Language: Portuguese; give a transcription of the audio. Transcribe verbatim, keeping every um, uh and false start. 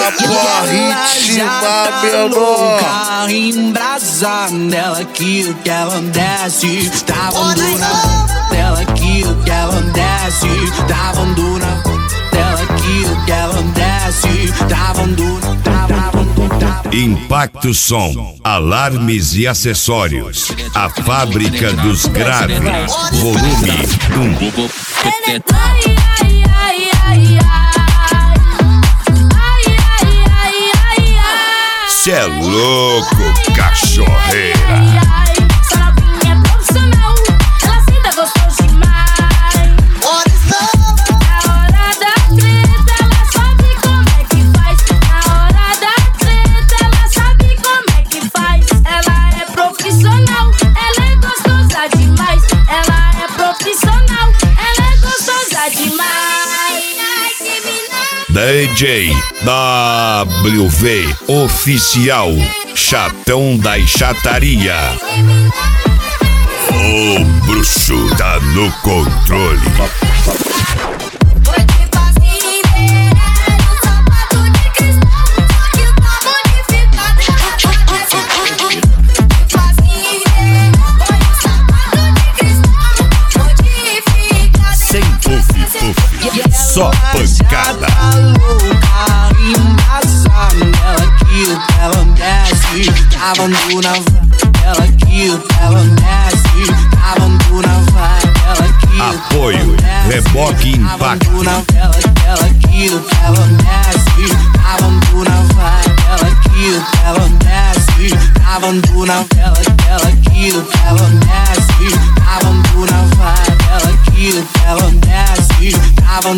ritma, menor. Carro embrasando, ela que o que ela desce, travando na dela que o que ela desce, travando na dela que o que ela desce, travando na. Impacto Som, alarmes e acessórios. A fábrica dos graves. Volume um. Cê é louco, cachorreira. D J W V Oficial, Chatão da Chataria. O bruxo tá no controle. Sem puff, puff, só pancada. Travando na ela que o que ela desce, travando na ela que apoio, reboque impacto. Ela que o que ela desce, travando na ela que o que ela desce, travando na ela que o que ela desce, travando na ela que o que ela desce, travando